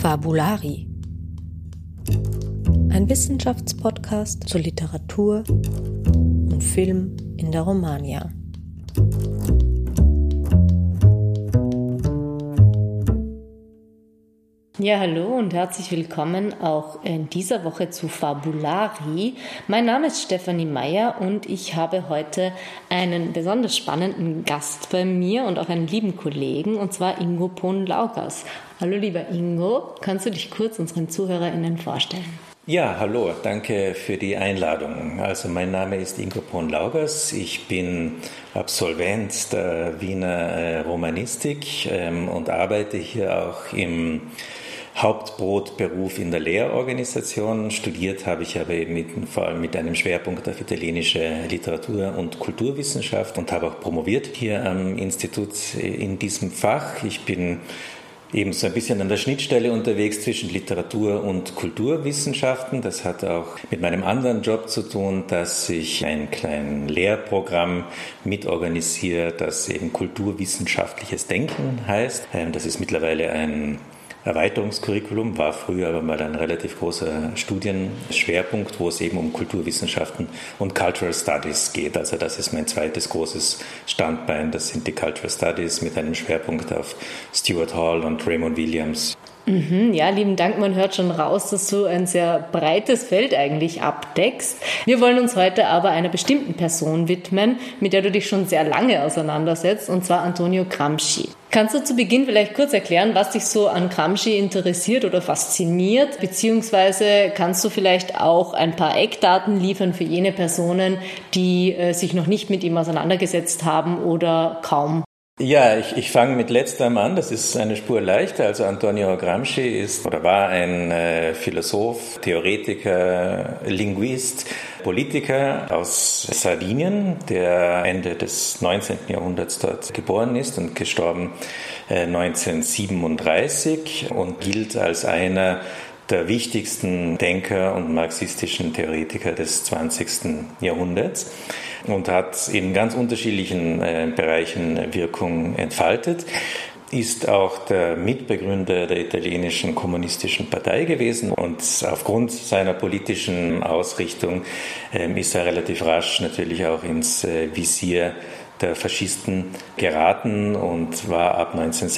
Fabulari. Ein Wissenschaftspodcast zu Literatur und Film in der Romagna. Ja, hallo und herzlich willkommen auch in dieser Woche zu Fabulari. Mein Name ist Stefanie Meyer und ich habe heute einen besonders spannenden Gast bei mir und auch einen lieben Kollegen, und zwar Ingo Pohn-Laugas. Hallo lieber Ingo, kannst du dich kurz unseren ZuhörerInnen vorstellen? Ja, hallo, danke für die Einladung. Also mein Name ist Ingo Pohn-Laugas, ich bin Absolvent der Wiener Romanistik und arbeite hier auch im Hauptbrotberuf in der Lehrorganisation. Studiert habe ich aber eben vor allem mit einem Schwerpunkt auf italienische Literatur- und Kulturwissenschaft und habe auch promoviert hier am Institut in diesem Fach. Ich bin eben so ein bisschen an der Schnittstelle unterwegs zwischen Literatur- und Kulturwissenschaften. Das hat auch mit meinem anderen Job zu tun, dass ich ein kleines Lehrprogramm mitorganisiere, das eben kulturwissenschaftliches Denken heißt. Das ist mittlerweile ein Erweiterungskurriculum, war früher aber mal ein relativ großer Studienschwerpunkt, wo es eben um Kulturwissenschaften und Cultural Studies geht. Also das ist mein zweites großes Standbein. Das sind die Cultural Studies mit einem Schwerpunkt auf Stuart Hall und Raymond Williams. Ja, lieben Dank. Man hört schon raus, dass du ein sehr breites Feld eigentlich abdeckst. Wir wollen uns heute aber einer bestimmten Person widmen, mit der du dich schon sehr lange auseinandersetzt, und zwar Antonio Gramsci. Kannst du zu Beginn vielleicht kurz erklären, was dich so an Gramsci interessiert oder fasziniert, beziehungsweise kannst du vielleicht auch ein paar Eckdaten liefern für jene Personen, die sich noch nicht mit ihm auseinandergesetzt haben oder kaum? Ja, ich fange mit letzterem an, das ist eine Spur leichter. Also Antonio Gramsci war ein Philosoph, Theoretiker, Linguist, Politiker aus Sardinien, der Ende des 19. Jahrhunderts dort geboren ist und gestorben 1937 und gilt als einer der wichtigsten Denker und marxistischen Theoretiker des 20. Jahrhunderts und hat in ganz unterschiedlichen Bereichen Wirkung entfaltet, ist auch der Mitbegründer der italienischen kommunistischen Partei gewesen und aufgrund seiner politischen Ausrichtung ist er relativ rasch natürlich auch ins Visier der Faschisten geraten und war ab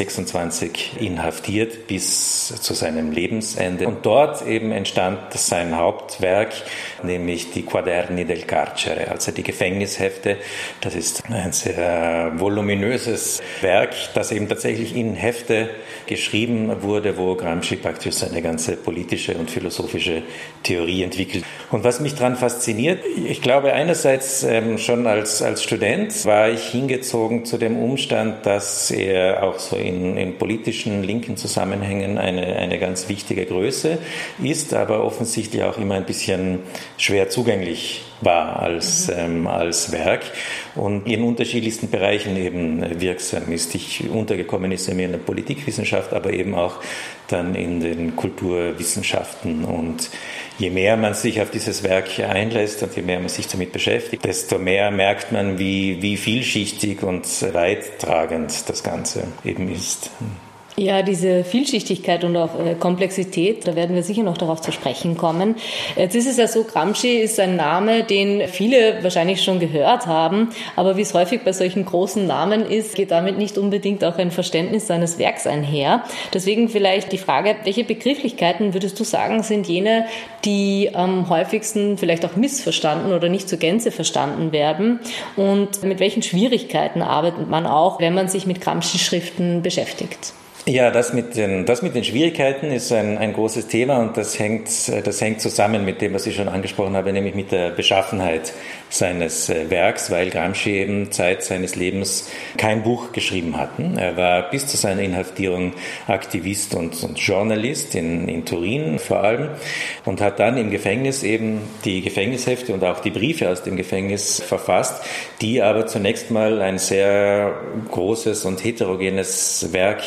1926 inhaftiert bis zu seinem Lebensende. Und dort eben entstand sein Hauptwerk, nämlich die Quaderni del Carcere, also die Gefängnishefte. Das ist ein sehr voluminöses Werk, das eben tatsächlich in Hefte geschrieben wurde, wo Gramsci praktisch seine ganze politische und philosophische Theorie entwickelt. Und was mich daran fasziniert, ich glaube einerseits schon als Student war ich hingezogen zu dem Umstand, dass er auch so in politischen linken Zusammenhängen eine ganz wichtige Größe ist, aber offensichtlich auch immer ein bisschen schwer zugänglich war als Werk und in unterschiedlichsten Bereichen eben wirksam ist. Untergekommen ist er mir in der Politikwissenschaft, aber eben auch dann in den Kulturwissenschaften. Und je mehr man sich auf dieses Werk einlässt und je mehr man sich damit beschäftigt, desto mehr merkt man, wie vielschichtig und weittragend das Ganze eben ist. Ja, diese Vielschichtigkeit und auch Komplexität, da werden wir sicher noch darauf zu sprechen kommen. Jetzt ist es ja so, Gramsci ist ein Name, den viele wahrscheinlich schon gehört haben, aber wie es häufig bei solchen großen Namen ist, geht damit nicht unbedingt auch ein Verständnis seines Werks einher. Deswegen vielleicht die Frage, welche Begrifflichkeiten würdest du sagen, sind jene, die am häufigsten vielleicht auch missverstanden oder nicht zur Gänze verstanden werden, und mit welchen Schwierigkeiten arbeitet man auch, wenn man sich mit Gramsci-Schriften beschäftigt? Ja, das mit den Schwierigkeiten ist ein großes Thema und das hängt zusammen mit dem, was ich schon angesprochen habe, nämlich mit der Beschaffenheit seines Werks, weil Gramsci eben Zeit seines Lebens kein Buch geschrieben hat. Er war bis zu seiner Inhaftierung Aktivist und Journalist in Turin vor allem und hat dann im Gefängnis eben die Gefängnishefte und auch die Briefe aus dem Gefängnis verfasst, die aber zunächst mal ein sehr großes und heterogenes Werk an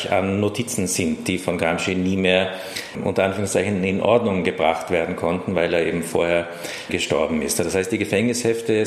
Notizen sind, die von Gramsci nie mehr unter Anführungszeichen in Ordnung gebracht werden konnten, weil er eben vorher gestorben ist. Das heißt, die Gefängnishefte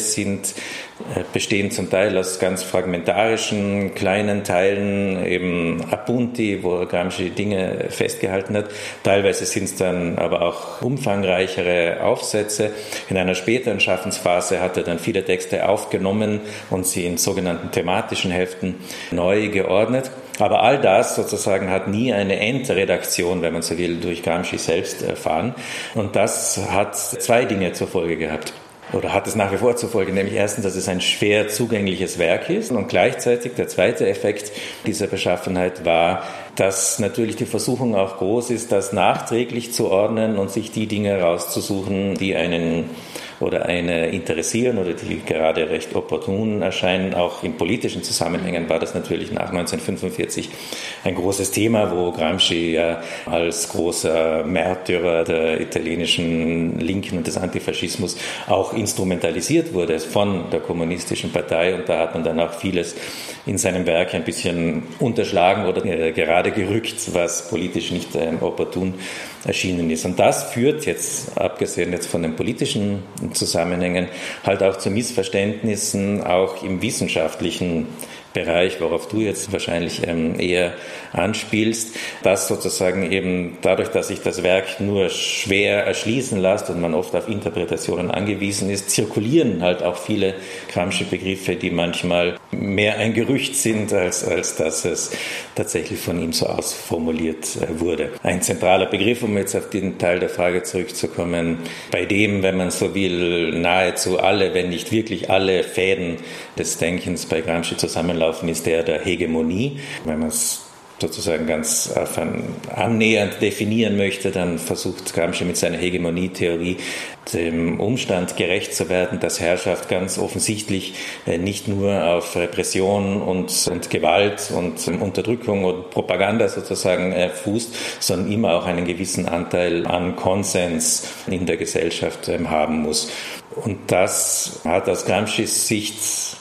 bestehen zum Teil aus ganz fragmentarischen kleinen Teilen, eben Appunti, wo Gramsci Dinge festgehalten hat. Teilweise sind es dann aber auch umfangreichere Aufsätze. In einer späteren Schaffensphase hat er dann viele Texte aufgenommen und sie in sogenannten thematischen Heften neu geordnet. Aber all das sozusagen hat nie eine Endredaktion, wenn man so will, durch Gramsci selbst erfahren. Und das hat zwei Dinge zur Folge gehabt. Oder hat es nach wie vor zur Folge, nämlich erstens, dass es ein schwer zugängliches Werk ist und gleichzeitig der zweite Effekt dieser Beschaffenheit war, dass natürlich die Versuchung auch groß ist, das nachträglich zu ordnen und sich die Dinge rauszusuchen, die einen oder eine interessieren oder die gerade recht opportun erscheinen. Auch in politischen Zusammenhängen war das natürlich nach 1945 ein großes Thema, wo Gramsci ja als großer Märtyrer der italienischen Linken und des Antifaschismus auch instrumentalisiert wurde von der Kommunistischen Partei, und da hat man dann auch vieles in seinem Werk ein bisschen unterschlagen oder gerade gerückt, was politisch nicht opportun erschienen ist. Und das führt jetzt, abgesehen jetzt von den politischen Zusammenhängen, halt auch zu Missverständnissen, auch im wissenschaftlichen Bereich, worauf du jetzt wahrscheinlich eher anspielst, dass sozusagen eben dadurch, dass sich das Werk nur schwer erschließen lässt und man oft auf Interpretationen angewiesen ist, zirkulieren halt auch viele Gramsci-Begriffe, die manchmal mehr ein Gerücht sind, als dass es tatsächlich von ihm so ausformuliert wurde. Ein zentraler Begriff, um jetzt auf den Teil der Frage zurückzukommen, bei dem, wenn man so will, nahezu alle, wenn nicht wirklich alle Fäden des Denkens bei Gramsci zusammenlaufen, ist der Hegemonie. Wenn man es sozusagen ganz annähernd definieren möchte, dann versucht Gramsci mit seiner Hegemonietheorie dem Umstand gerecht zu werden, dass Herrschaft ganz offensichtlich nicht nur auf Repression und Gewalt und Unterdrückung und Propaganda sozusagen fußt, sondern immer auch einen gewissen Anteil an Konsens in der Gesellschaft haben muss. Und das hat aus Gramscis Sicht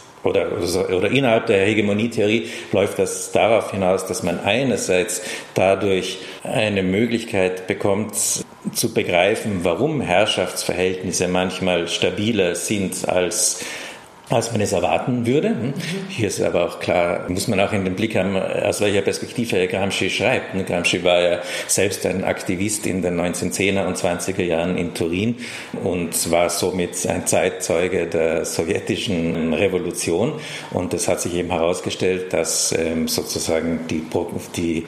oder innerhalb der Hegemonietheorie läuft das darauf hinaus, dass man einerseits dadurch eine Möglichkeit bekommt, zu begreifen, warum Herrschaftsverhältnisse manchmal stabiler sind als man es erwarten würde. Hier ist aber auch klar, muss man auch in den Blick haben, aus welcher Perspektive Gramsci schreibt. Gramsci war ja selbst ein Aktivist in den 1910er und 20er Jahren in Turin und war somit ein Zeitzeuge der sowjetischen Revolution. Und es hat sich eben herausgestellt, dass sozusagen die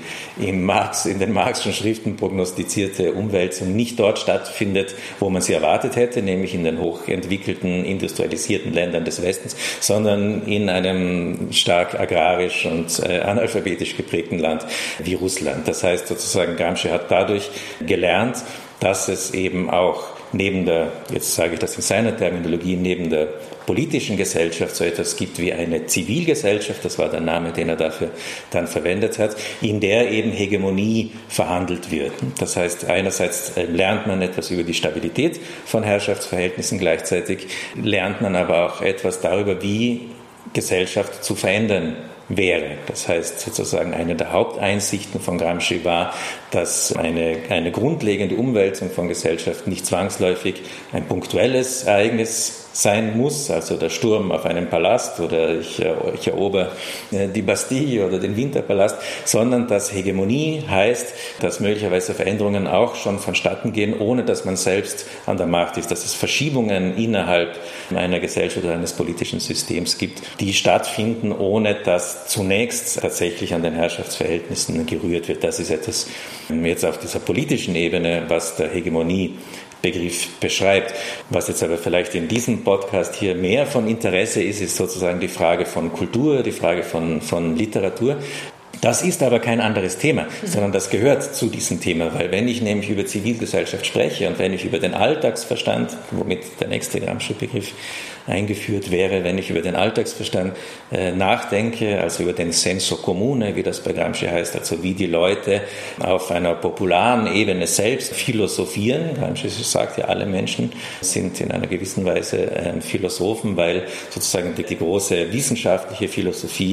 in den Marxischen Schriften prognostizierte Umwälzung nicht dort stattfindet, wo man sie erwartet hätte, nämlich in den hochentwickelten, industrialisierten Ländern des Westens, sondern in einem stark agrarisch und analphabetisch geprägten Land wie Russland. Das heißt sozusagen, Gramsci hat dadurch gelernt, dass es eben auch neben der, jetzt sage ich das in seiner Terminologie, neben der politischen Gesellschaft so etwas gibt wie eine Zivilgesellschaft, das war der Name, den er dafür dann verwendet hat, in der eben Hegemonie verhandelt wird. Das heißt, einerseits lernt man etwas über die Stabilität von Herrschaftsverhältnissen, gleichzeitig lernt man aber auch etwas darüber, wie Gesellschaft zu verändern wäre. Das heißt sozusagen, eine der Haupteinsichten von Gramsci war, dass eine grundlegende Umwälzung von Gesellschaft nicht zwangsläufig ein punktuelles Ereignis sein muss, also der Sturm auf einen Palast oder ich erober die Bastille oder den Winterpalast, sondern dass Hegemonie heißt, dass möglicherweise Veränderungen auch schon vonstatten gehen, ohne dass man selbst an der Macht ist, dass es Verschiebungen innerhalb einer Gesellschaft oder eines politischen Systems gibt, die stattfinden, ohne dass zunächst tatsächlich an den Herrschaftsverhältnissen gerührt wird. Das ist etwas jetzt auf dieser politischen Ebene, was der Hegemonie-Begriff beschreibt. Was jetzt aber vielleicht in diesem Podcast hier mehr von Interesse ist sozusagen die Frage von Kultur, die Frage von Literatur. Das ist aber kein anderes Thema, sondern das gehört zu diesem Thema, weil wenn ich nämlich über Zivilgesellschaft spreche und wenn ich über den Alltagsverstand, womit der nächste Gramsci-Begriff eingeführt wäre, wenn ich über den Alltagsverstand nachdenke, also über den senso comune, wie das bei Gramsci heißt, also wie die Leute auf einer popularen Ebene selbst philosophieren. Gramsci sagt ja, alle Menschen sind in einer gewissen Weise Philosophen, weil sozusagen die große wissenschaftliche Philosophie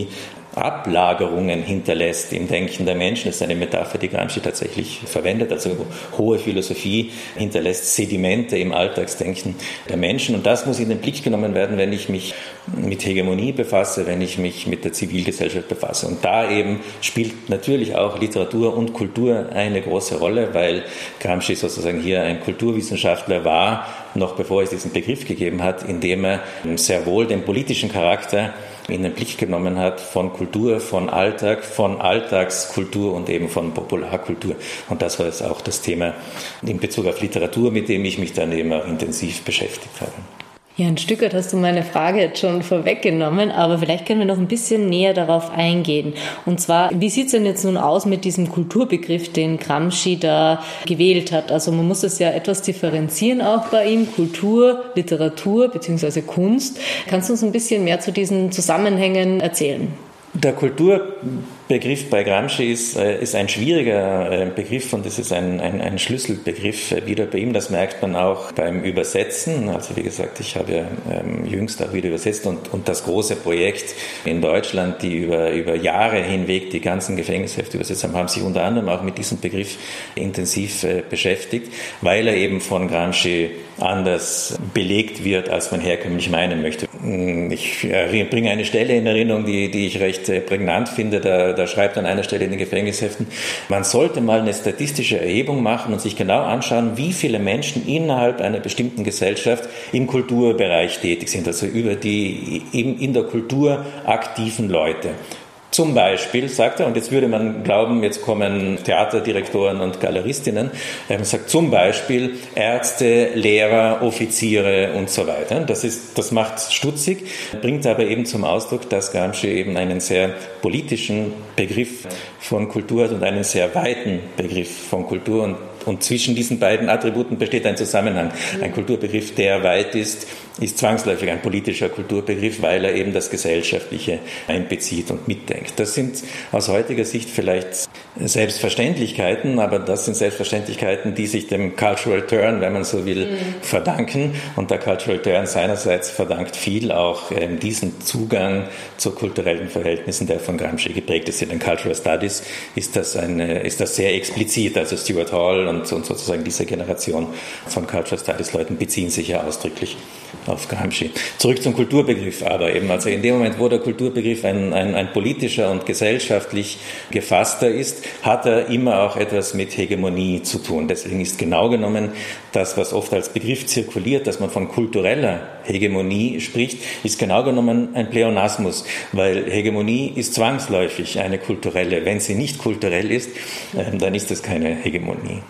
Ablagerungen hinterlässt im Denken der Menschen. Das ist eine Metapher, die Gramsci tatsächlich verwendet. Also hohe Philosophie hinterlässt Sedimente im Alltagsdenken der Menschen. Und das muss in den Blick genommen werden, wenn ich mich mit Hegemonie befasse, wenn ich mich mit der Zivilgesellschaft befasse. Und da eben spielt natürlich auch Literatur und Kultur eine große Rolle, weil Gramsci sozusagen hier ein Kulturwissenschaftler war, noch bevor es diesen Begriff gegeben hat, indem er sehr wohl den politischen Charakter in den Blick genommen hat von Kultur, von Alltag, von Alltagskultur und eben von Popularkultur. Und das war jetzt auch das Thema in Bezug auf Literatur, mit dem ich mich dann eben auch intensiv beschäftigt habe. Ja, ein Stück weit hast du meine Frage jetzt schon vorweggenommen, aber vielleicht können wir noch ein bisschen näher darauf eingehen. Und zwar, wie sieht es denn jetzt nun aus mit diesem Kulturbegriff, den Gramsci da gewählt hat? Also man muss es ja etwas differenzieren auch bei ihm, Kultur, Literatur bzw. Kunst. Kannst du uns ein bisschen mehr zu diesen Zusammenhängen erzählen? Der Kulturbegriff bei Gramsci ist ein schwieriger Begriff und es ist ein Schlüsselbegriff wieder bei ihm. Das merkt man auch beim Übersetzen. Also wie gesagt, ich habe ja jüngst auch wieder übersetzt und das große Projekt in Deutschland, die über Jahre hinweg die ganzen Gefängnishefte übersetzt haben sich unter anderem auch mit diesem Begriff intensiv beschäftigt, weil er eben von Gramsci anders belegt wird, als man herkömmlich meinen möchte. Ich bringe eine Stelle in Erinnerung, die ich recht prägnant finde. Da schreibt an einer Stelle in den Gefängnisheften, man sollte mal eine statistische Erhebung machen und sich genau anschauen, wie viele Menschen innerhalb einer bestimmten Gesellschaft im Kulturbereich tätig sind, also über die in der Kultur aktiven Leute. Zum Beispiel, sagt er, und jetzt würde man glauben, jetzt kommen Theaterdirektoren und Galeristinnen, er sagt zum Beispiel Ärzte, Lehrer, Offiziere und so weiter. Das macht stutzig, bringt aber eben zum Ausdruck, dass Gramsci eben einen sehr politischen Begriff von Kultur hat und einen sehr weiten Begriff von Kultur und zwischen diesen beiden Attributen besteht ein Zusammenhang. Ein Kulturbegriff, der weit ist zwangsläufig ein politischer Kulturbegriff, weil er eben das Gesellschaftliche einbezieht und mitdenkt. Das sind aus heutiger Sicht vielleicht Selbstverständlichkeiten, aber das sind Selbstverständlichkeiten, die sich dem Cultural Turn, wenn man so will, verdanken. Und der Cultural Turn seinerseits verdankt viel auch diesen Zugang zu kulturellen Verhältnissen, der von Gramsci geprägt ist. In den Cultural Studies ist das sehr explizit. Also Stuart Hall und sozusagen diese Generation von Cultural Studies Leuten beziehen sich ja ausdrücklich auf Gramsci. Zurück zum Kulturbegriff aber eben. Also in dem Moment, wo der Kulturbegriff ein politischer und gesellschaftlich gefasster ist, hat er immer auch etwas mit Hegemonie zu tun. Deswegen ist genau genommen das, was oft als Begriff zirkuliert, dass man von kultureller Hegemonie spricht, ist genau genommen ein Pleonasmus, weil Hegemonie ist zwangsläufig eine kulturelle. Wenn sie nicht kulturell ist, dann ist es keine Hegemonie.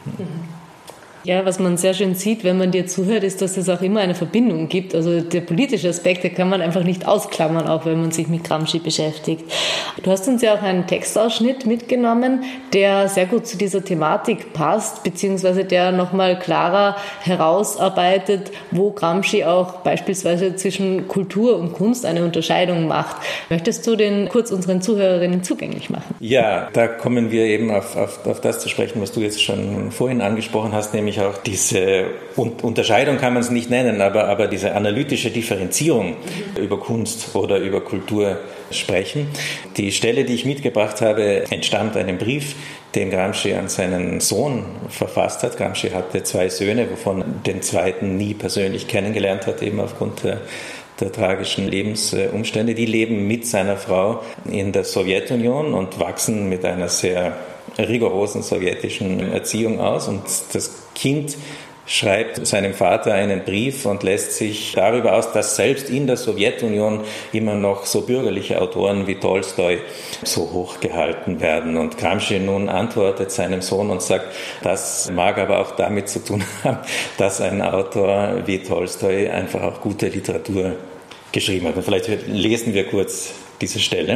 Ja, was man sehr schön sieht, wenn man dir zuhört, ist, dass es auch immer eine Verbindung gibt. Also der politische Aspekt, den kann man einfach nicht ausklammern, auch wenn man sich mit Gramsci beschäftigt. Du hast uns ja auch einen Textausschnitt mitgenommen, der sehr gut zu dieser Thematik passt, beziehungsweise der nochmal klarer herausarbeitet, wo Gramsci auch beispielsweise zwischen Kultur und Kunst eine Unterscheidung macht. Möchtest du den kurz unseren Zuhörerinnen zugänglich machen? Ja, da kommen wir eben auf das zu sprechen, was du jetzt schon vorhin angesprochen hast, nämlich auch diese Unterscheidung kann man es nicht nennen, aber diese analytische Differenzierung über Kunst oder über Kultur sprechen. Die Stelle, die ich mitgebracht habe, entstammt einem Brief, den Gramsci an seinen Sohn verfasst hat. Gramsci hatte 2 Söhne, wovon den zweiten nie persönlich kennengelernt hat, eben aufgrund der tragischen Lebensumstände. Die leben mit seiner Frau in der Sowjetunion und wachsen mit einer sehr rigorosen sowjetischen Erziehung aus. Und das Kind schreibt seinem Vater einen Brief und lässt sich darüber aus, dass selbst in der Sowjetunion immer noch so bürgerliche Autoren wie Tolstoi so hoch gehalten werden. Und Gramsci nun antwortet seinem Sohn und sagt, das mag aber auch damit zu tun haben, dass ein Autor wie Tolstoi einfach auch gute Literatur geschrieben hat. Und vielleicht lesen wir kurz diese Stelle.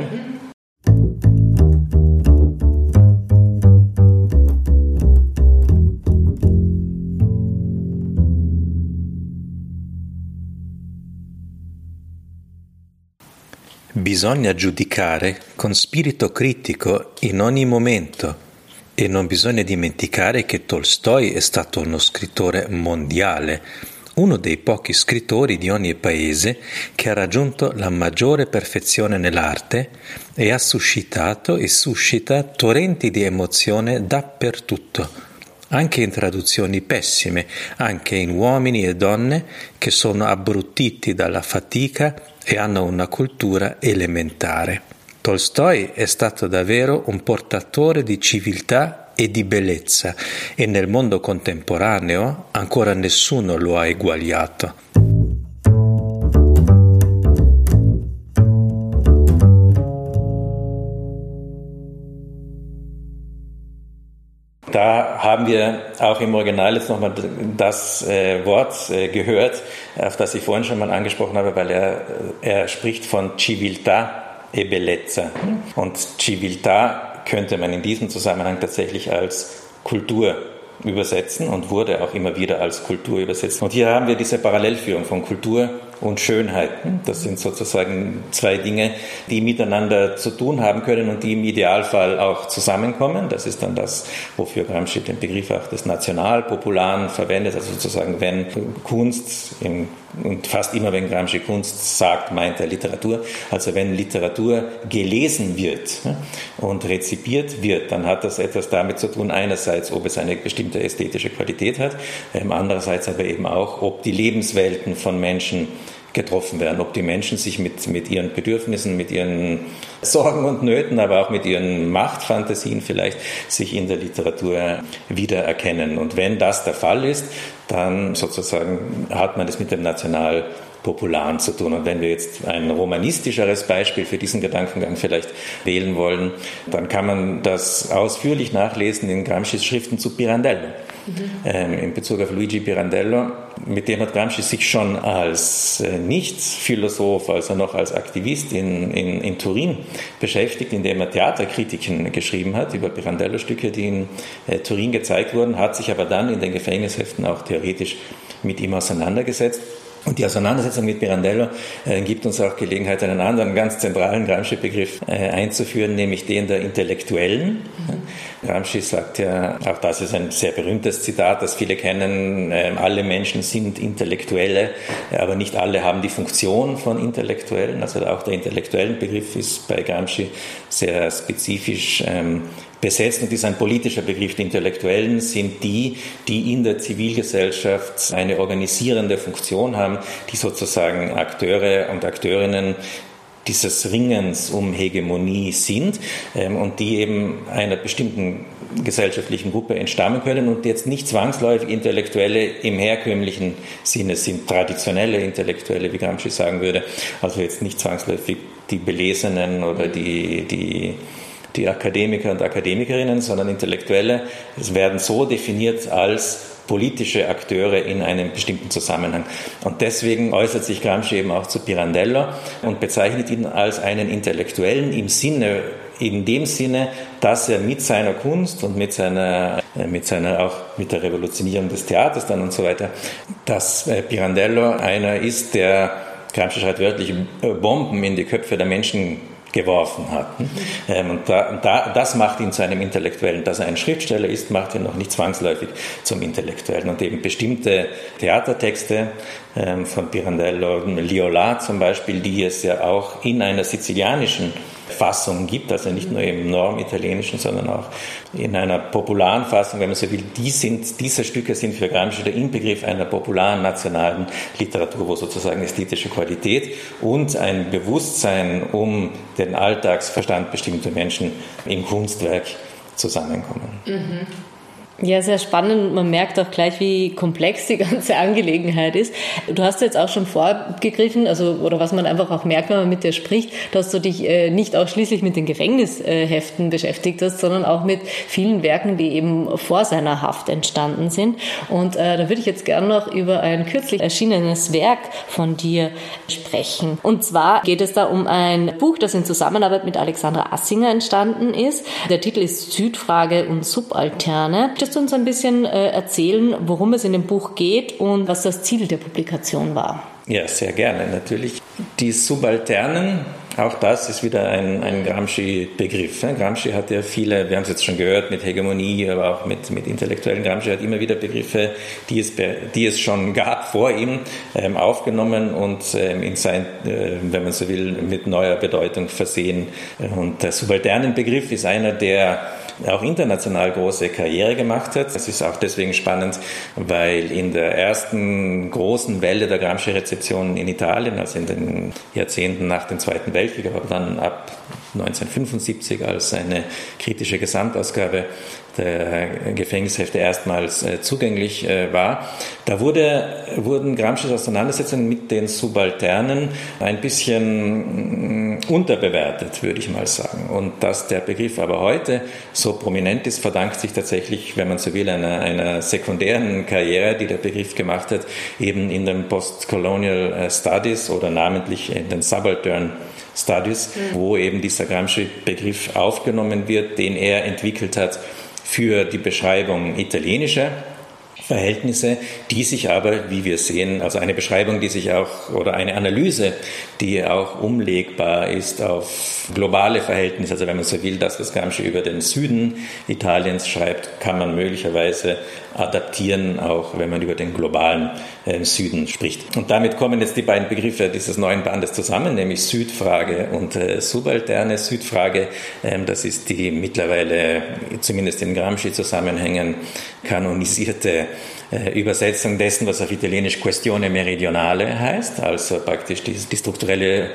Bisogna giudicare con spirito critico in ogni momento e non bisogna dimenticare che Tolstoi è stato uno scrittore mondiale, uno dei pochi scrittori di ogni paese che ha raggiunto la maggiore perfezione nell'arte e ha suscitato e suscita torrenti di emozione dappertutto, anche in traduzioni pessime, anche in uomini e donne che sono abbruttiti dalla fatica e hanno una cultura elementare. Tolstoi è stato davvero un portatore di civiltà e di bellezza, e nel mondo contemporaneo ancora nessuno lo ha eguagliato. Da haben wir auch im Original jetzt nochmal das Wort gehört, auf das ich vorhin schon mal angesprochen habe, weil er spricht von civiltà e bellezza. Und civiltà könnte man in diesem Zusammenhang tatsächlich als Kultur übersetzen und wurde auch immer wieder als Kultur übersetzt. Und hier haben wir diese Parallelführung von Kultur und Schönheit. Das sind sozusagen zwei Dinge, die miteinander zu tun haben können und die im Idealfall auch zusammenkommen. Das ist dann das, wofür Gramsci den Begriff auch des Nationalpopularen verwendet, also sozusagen wenn Kunst, und fast immer wenn Gramsci Kunst sagt, meint er Literatur, also wenn Literatur gelesen wird und rezipiert wird, dann hat das etwas damit zu tun, einerseits, ob es eine bestimmte ästhetische Qualität hat, andererseits aber eben auch, ob die Lebenswelten von Menschen getroffen werden, ob die Menschen sich mit ihren Bedürfnissen, mit ihren Sorgen und Nöten, aber auch mit ihren Machtfantasien vielleicht sich in der Literatur wiedererkennen. Und wenn das der Fall ist, dann sozusagen hat man es mit dem Nationalpopularen zu tun. Und wenn wir jetzt ein romanistischeres Beispiel für diesen Gedankengang vielleicht wählen wollen, dann kann man das ausführlich nachlesen in Gramscis Schriften zu Pirandello. In Bezug auf Luigi Pirandello, mit dem hat Gramsci sich schon als Nicht-Philosoph, also noch als Aktivist in Turin beschäftigt, indem er Theaterkritiken geschrieben hat über Pirandello-Stücke, die in Turin gezeigt wurden, hat sich aber dann in den Gefängnisheften auch theoretisch mit ihm auseinandergesetzt. Und die Auseinandersetzung mit Pirandello gibt uns auch Gelegenheit, einen anderen ganz zentralen Gramsci-Begriff einzuführen, nämlich den der Intellektuellen. Gramsci sagt ja, auch das ist ein sehr berühmtes Zitat, das viele kennen, alle Menschen sind Intellektuelle, aber nicht alle haben die Funktion von Intellektuellen. Also auch der intellektuellen Begriff ist bei Gramsci sehr spezifisch besetzt und ist ein politischer Begriff. Die Intellektuellen sind die in der Zivilgesellschaft eine organisierende Funktion haben, die sozusagen Akteure und Akteurinnen dieses Ringens um Hegemonie sind und die eben einer bestimmten gesellschaftlichen Gruppe entstammen können und jetzt nicht zwangsläufig Intellektuelle im herkömmlichen Sinne sind, traditionelle Intellektuelle, wie Gramsci sagen würde, also jetzt nicht zwangsläufig die Belesenen oder die Akademiker und Akademikerinnen, sondern Intellektuelle, es werden so definiert als politische Akteure in einem bestimmten Zusammenhang. Und deswegen äußert sich Gramsci eben auch zu Pirandello und bezeichnet ihn als einen Intellektuellen in dem Sinne, dass er mit seiner Kunst und mit der Revolutionierung des Theaters dann und so weiter, dass Pirandello einer ist, der, Gramsci schreibt wörtlich, Bomben in die Köpfe der Menschen geworfen hat. Und das macht ihn zu einem Intellektuellen. Dass er ein Schriftsteller ist, macht ihn noch nicht zwangsläufig zum Intellektuellen. Und eben bestimmte Theatertexte von Pirandello, Liola zum Beispiel, die es ja auch in einer sizilianischen Fassung gibt, also nicht nur im normitalienischen, sondern auch in einer popularen Fassung, wenn man so will, diese Stücke sind für Gramsci der Inbegriff einer popularen nationalen Literatur, wo sozusagen ästhetische Qualität und ein Bewusstsein um den Alltagsverstand bestimmter Menschen im Kunstwerk zusammenkommen. Mhm. Ja, sehr spannend. Man merkt auch gleich, wie komplex die ganze Angelegenheit ist. Du hast jetzt auch schon vorgegriffen, oder was man einfach auch merkt, wenn man mit dir spricht, dass du dich nicht ausschließlich mit den Gefängnisheften beschäftigt hast, sondern auch mit vielen Werken, die eben vor seiner Haft entstanden sind. Und da würde ich jetzt gerne noch über ein kürzlich erschienenes Werk von dir sprechen. Und zwar geht es da um ein Buch, das in Zusammenarbeit mit Alexandra Assinger entstanden ist. Der Titel ist Südfrage und Subalterne. Kannst du uns ein bisschen erzählen, worum es in dem Buch geht und was das Ziel der Publikation war? Ja, sehr gerne, natürlich. Die Subalternen Auch das ist wieder ein Gramsci-Begriff. Gramsci hat ja viele, wir haben es jetzt schon gehört, mit Hegemonie, aber auch mit Intellektuellen. Gramsci hat immer wieder Begriffe, die es schon gab vor ihm, aufgenommen und wenn man so will, mit neuer Bedeutung versehen. Und der subalternen Begriff ist einer, der auch international große Karriere gemacht hat. Das ist auch deswegen spannend, weil in der ersten großen Welle der Gramsci-Rezeption in Italien, also in den Jahrzehnten nach dem Zweiten Weltkrieg, aber dann ab 1975 als eine kritische Gesamtausgabe der Gefängnishefte erstmals zugänglich war. Da wurden Gramscis Auseinandersetzungen mit den Subalternen ein bisschen unterbewertet, würde ich mal sagen. Und dass der Begriff aber heute so prominent ist, verdankt sich tatsächlich, wenn man so will, einer sekundären Karriere, die der Begriff gemacht hat, eben in den Postcolonial Studies oder namentlich in den Subaltern Studies, wo eben dieser Gramsci-Begriff aufgenommen wird, den er entwickelt hat für die Beschreibung italienischer Verhältnisse, die sich aber, wie wir sehen, also eine Beschreibung, die sich auch, oder eine Analyse, die auch umlegbar ist auf globale Verhältnisse. Also wenn man so will, das, was Gramsci über den Süden Italiens schreibt, kann man möglicherweise adaptieren, auch wenn man über den globalen Süden spricht. Und damit kommen jetzt die beiden Begriffe dieses neuen Bandes zusammen, nämlich Südfrage und subalterne Südfrage. Das ist die mittlerweile, zumindest in Gramsci-Zusammenhängen, kanonisierte Übersetzung dessen, was auf Italienisch Questione Meridionale heißt, also praktisch die strukturelle,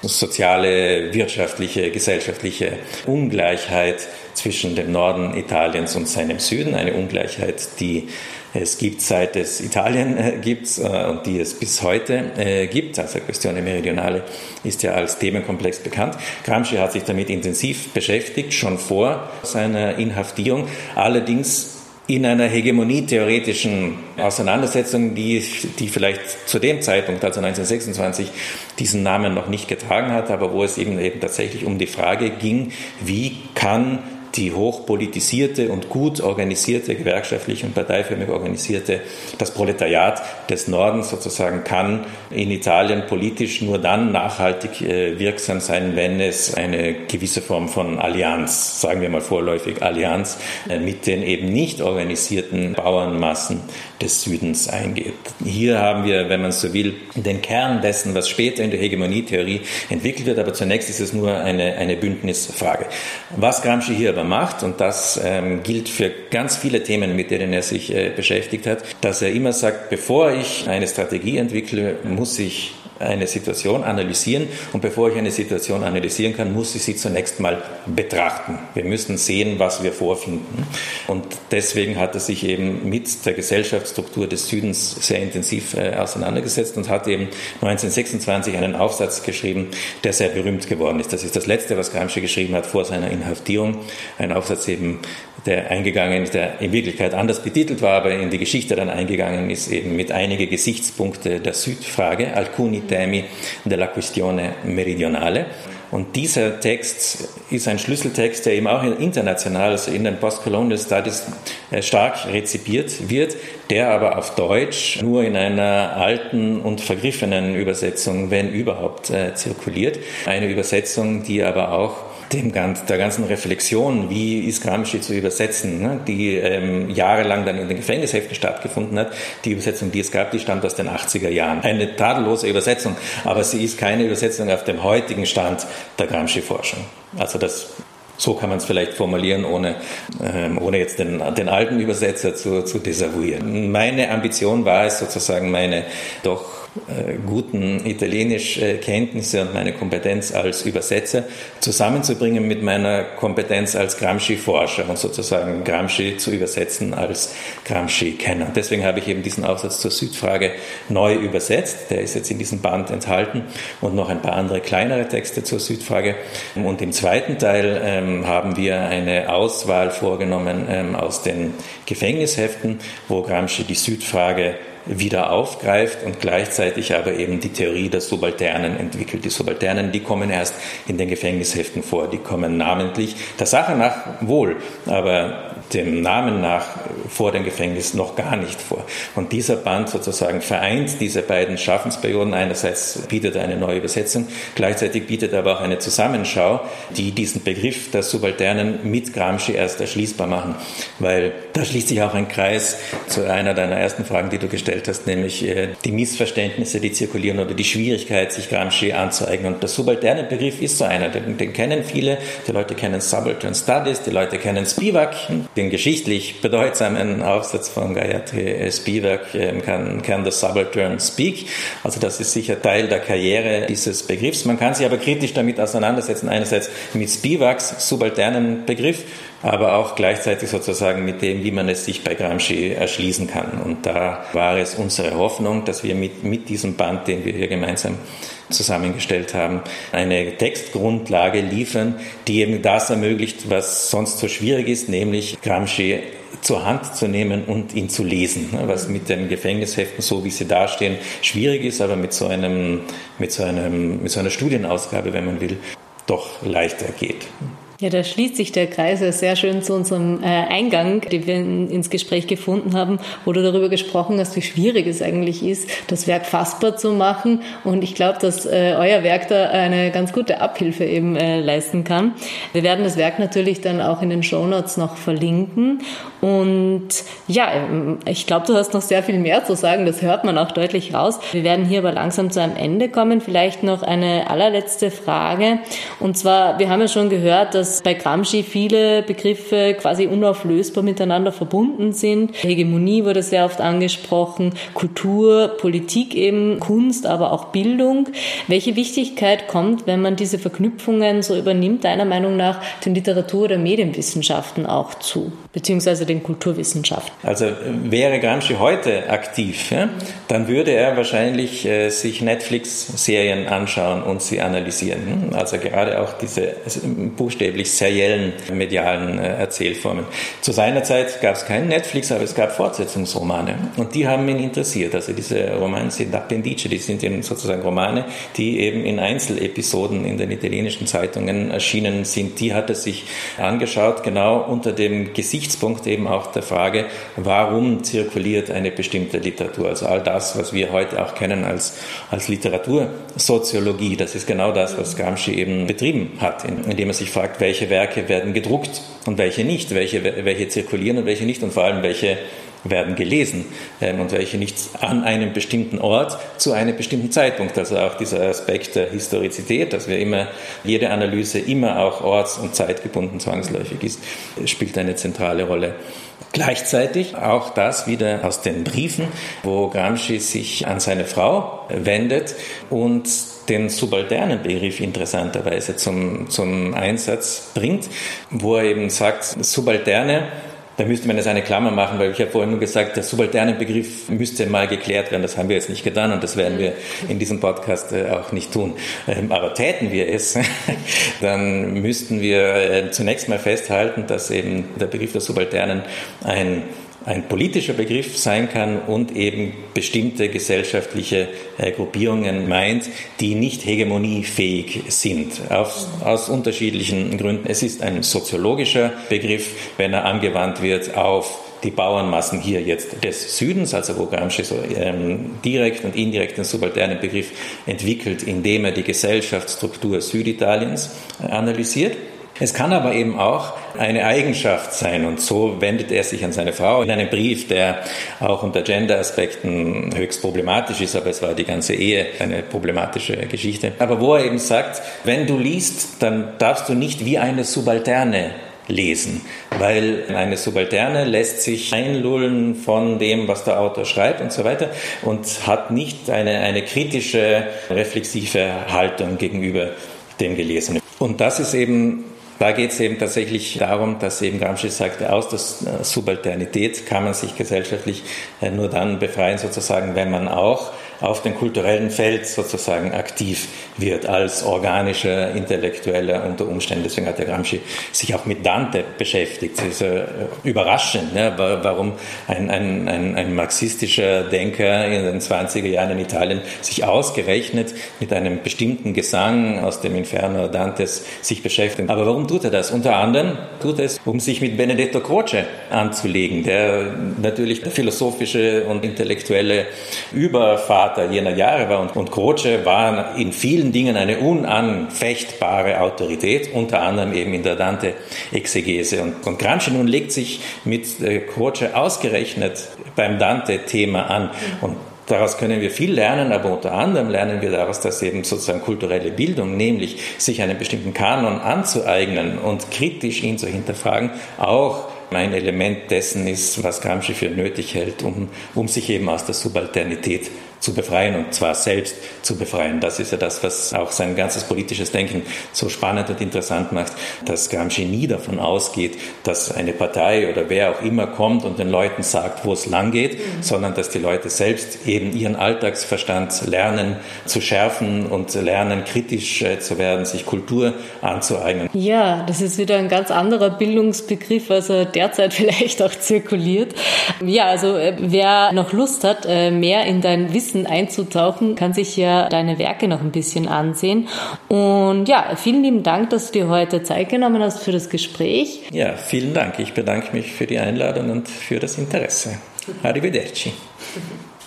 soziale, wirtschaftliche, gesellschaftliche Ungleichheit zwischen dem Norden Italiens und seinem Süden, eine Ungleichheit, die es gibt, seit es Italien gibt und die es bis heute gibt. Also Questione Meridionale ist ja als Themenkomplex bekannt. Gramsci hat sich damit intensiv beschäftigt, schon vor seiner Inhaftierung, allerdings in einer hegemonietheoretischen Auseinandersetzung, die vielleicht zu dem Zeitpunkt, also 1926, diesen Namen noch nicht getragen hat, aber wo es eben tatsächlich um die Frage ging, wie kann die hochpolitisierte und gut organisierte, gewerkschaftlich und parteiförmig organisierte, das Proletariat des Nordens sozusagen kann in Italien politisch nur dann nachhaltig wirksam sein, wenn es eine gewisse Form von Allianz, sagen wir mal vorläufig Allianz, mit den eben nicht organisierten Bauernmassen des Südens eingeht. Hier haben wir, wenn man so will, den Kern dessen, was später in der Hegemonietheorie entwickelt wird, aber zunächst ist es nur eine Bündnisfrage. Was Gramsci hier aber macht, und das gilt für ganz viele Themen, mit denen er sich beschäftigt hat, dass er immer sagt, bevor ich eine Strategie entwickle, muss ich eine Situation analysieren, und bevor ich eine Situation analysieren kann, muss ich sie zunächst mal betrachten. Wir müssen sehen, was wir vorfinden. Und deswegen hat er sich eben mit der Gesellschaftsstruktur des Südens sehr intensiv auseinandergesetzt und hat eben 1926 einen Aufsatz geschrieben, der sehr berühmt geworden ist. Das ist das Letzte, was Gramsci geschrieben hat vor seiner Inhaftierung. Ein Aufsatz eben, der eingegangen ist, der in Wirklichkeit anders betitelt war, aber in die Geschichte dann eingegangen ist, eben mit einige Gesichtspunkte der Südfrage, alcuni temi della questione meridionale. Und dieser Text ist ein Schlüsseltext, der eben auch international, also in den Postcolonial Studies, stark rezipiert wird, der aber auf Deutsch nur in einer alten und vergriffenen Übersetzung, wenn überhaupt, zirkuliert. Eine Übersetzung, die aber auch der ganzen Reflexion, wie ist Gramsci zu übersetzen, die jahrelang dann in den Gefängnisheften stattgefunden hat. Die Übersetzung, die es gab, die stammt aus den 80er Jahren. Eine tadellose Übersetzung, aber sie ist keine Übersetzung auf dem heutigen Stand der Gramsci-Forschung. Also so kann man es vielleicht formulieren, ohne jetzt den alten Übersetzer zu desavouieren. Meine Ambition war es sozusagen, meine doch guten Italienisch-Kenntnisse und meine Kompetenz als Übersetzer zusammenzubringen mit meiner Kompetenz als Gramsci-Forscher und sozusagen Gramsci zu übersetzen als Gramsci-Kenner. Deswegen habe ich eben diesen Aufsatz zur Südfrage neu übersetzt. Der ist jetzt in diesem Band enthalten und noch ein paar andere kleinere Texte zur Südfrage. Und im zweiten Teil haben wir eine Auswahl vorgenommen aus den Gefängnisheften, wo Gramsci die Südfrage wieder aufgreift und gleichzeitig aber eben die Theorie der Subalternen entwickelt. Die Subalternen, die kommen erst in den Gefängnisheften vor, die kommen namentlich der Sache nach wohl, aber dem Namen nach vor dem Gefängnis noch gar nicht vor. Und dieser Band sozusagen vereint diese beiden Schaffensperioden. Einerseits bietet er eine neue Übersetzung, gleichzeitig bietet er aber auch eine Zusammenschau, die diesen Begriff der Subalternen mit Gramsci erst erschließbar machen. Weil da schließt sich auch ein Kreis zu einer deiner ersten Fragen, die du gestellt hast, nämlich die Missverständnisse, die zirkulieren oder die Schwierigkeit, sich Gramsci anzueignen. Und der Subalternenbegriff ist so einer, den kennen viele. Die Leute kennen Subaltern Studies, die Leute kennen Spivak, den geschichtlich bedeutsamen Aufsatz von Gayatri Spivak, Can the Subaltern Speak? Also das ist sicher Teil der Karriere dieses Begriffs. Man kann sich aber kritisch damit auseinandersetzen, einerseits mit Spivaks Subalternenbegriff, aber auch gleichzeitig sozusagen mit dem, wie man es sich bei Gramsci erschließen kann. Und da war es unsere Hoffnung, dass wir mit diesem Band, den wir hier gemeinsam zusammengestellt haben, eine Textgrundlage liefern, die eben das ermöglicht, was sonst so schwierig ist, nämlich Gramsci zur Hand zu nehmen und ihn zu lesen, was mit den Gefängnisheften, so wie sie dastehen, schwierig ist, aber mit so einer Studienausgabe, wenn man will, doch leichter geht. Ja, da schließt sich der Kreis ja sehr schön zu unserem Eingang, den wir ins Gespräch gefunden haben, wo du darüber gesprochen hast, wie schwierig es eigentlich ist, das Werk fassbar zu machen. Und ich glaube, dass euer Werk da eine ganz gute Abhilfe eben leisten kann. Wir werden das Werk natürlich dann auch in den Shownotes noch verlinken. Und ja, ich glaube, du hast noch sehr viel mehr zu sagen. Das hört man auch deutlich raus. Wir werden hier aber langsam zu einem Ende kommen. Vielleicht noch eine allerletzte Frage. Und zwar, wir haben ja schon gehört, dass bei Gramsci viele Begriffe quasi unauflösbar miteinander verbunden sind. Hegemonie wurde sehr oft angesprochen, Kultur, Politik eben, Kunst, aber auch Bildung. Welche Wichtigkeit kommt, wenn man diese Verknüpfungen so übernimmt, deiner Meinung nach den Literatur- oder Medienwissenschaften auch zu, beziehungsweise den Kulturwissenschaften? Also wäre Gramsci heute aktiv, ja, dann würde er wahrscheinlich sich Netflix-Serien anschauen und sie analysieren. Also gerade auch diese buchstäblich seriellen medialen Erzählformen. Zu seiner Zeit gab es keinen Netflix, aber es gab Fortsetzungsromane und die haben ihn interessiert. Also diese Romane sind Appendice, die sind eben sozusagen Romane, die eben in Einzelepisoden in den italienischen Zeitungen erschienen sind. Die hat er sich angeschaut, genau unter dem Gesichtspunkt eben auch der Frage, warum zirkuliert eine bestimmte Literatur? Also all das, was wir heute auch kennen als Literatursoziologie, das ist genau das, was Gramsci eben betrieben hat, indem er sich fragt, welche Werke werden gedruckt und welche nicht, welche zirkulieren und welche nicht und vor allem welche werden gelesen und welche nicht an einem bestimmten Ort zu einem bestimmten Zeitpunkt. Also auch dieser Aspekt der Historizität, dass jede Analyse immer auch orts- und zeitgebunden zwangsläufig ist, spielt eine zentrale Rolle. Gleichzeitig auch das wieder aus den Briefen, wo Gramsci sich an seine Frau wendet und den Subalternenbegriff interessanterweise zum Einsatz bringt, wo er eben sagt, Subalterne, da müsste man jetzt eine Klammer machen, weil ich habe vorhin nur gesagt, der Subalternenbegriff müsste mal geklärt werden. Das haben wir jetzt nicht getan und das werden wir in diesem Podcast auch nicht tun. Aber täten wir es, dann müssten wir zunächst mal festhalten, dass eben der Begriff der Subalternen ein politischer Begriff sein kann und eben bestimmte gesellschaftliche Gruppierungen meint, die nicht hegemoniefähig sind, aus unterschiedlichen Gründen. Es ist ein soziologischer Begriff, wenn er angewandt wird auf die Bauernmassen hier jetzt des Südens, also wo Gramsci so direkt und indirekt den subalternen Begriff entwickelt, indem er die Gesellschaftsstruktur Süditaliens analysiert. Es kann aber eben auch eine Eigenschaft sein und so wendet er sich an seine Frau in einem Brief, der auch unter Gender-Aspekten höchst problematisch ist, aber es war die ganze Ehe eine problematische Geschichte. Aber wo er eben sagt, wenn du liest, dann darfst du nicht wie eine Subalterne lesen, weil eine Subalterne lässt sich einlullen von dem, was der Autor schreibt und so weiter und hat nicht eine kritische, reflexive Haltung gegenüber dem Gelesenen. Und das ist eben Da geht es eben tatsächlich darum, dass eben Gramsci sagte, aus der Subalternität kann man sich gesellschaftlich nur dann befreien, sozusagen, wenn man auch auf dem kulturellen Feld sozusagen aktiv wird, als organischer Intellektueller unter Umständen. Deswegen hat der Gramsci sich auch mit Dante beschäftigt. Das ist überraschend, ne? Warum ein marxistischer Denker in den 20er Jahren in Italien sich ausgerechnet mit einem bestimmten Gesang aus dem Inferno Dantes sich beschäftigt. Aber warum tut er das? Unter anderem tut er es, um sich mit Benedetto Croce anzulegen, der natürlich der philosophische und intellektuelle Übervater jener Jahre war. Und Croce war in vielen Dingen eine unanfechtbare Autorität, unter anderem eben in der Dante-Exegese. Und Gramsci nun legt sich mit Croce ausgerechnet beim Dante-Thema an. Und daraus können wir viel lernen, aber unter anderem lernen wir daraus, dass eben sozusagen kulturelle Bildung, nämlich sich einen bestimmten Kanon anzueignen und kritisch ihn zu hinterfragen, auch ein Element dessen ist, was Gramsci für nötig hält, um sich eben aus der Subalternität zu befreien und zwar selbst zu befreien. Das ist ja das, was auch sein ganzes politisches Denken so spannend und interessant macht, dass Gramsci nie davon ausgeht, dass eine Partei oder wer auch immer kommt und den Leuten sagt, wo es lang geht, sondern dass die Leute selbst eben ihren Alltagsverstand lernen zu schärfen und lernen kritisch zu werden, sich Kultur anzueignen. Ja, das ist wieder ein ganz anderer Bildungsbegriff, als er derzeit vielleicht auch zirkuliert. Ja, also wer noch Lust hat, mehr in dein Wissen einzutauchen, kann sich ja deine Werke noch ein bisschen ansehen. Und ja, vielen lieben Dank, dass du dir heute Zeit genommen hast für das Gespräch. Ja, vielen Dank. Ich bedanke mich für die Einladung und für das Interesse. Arrivederci.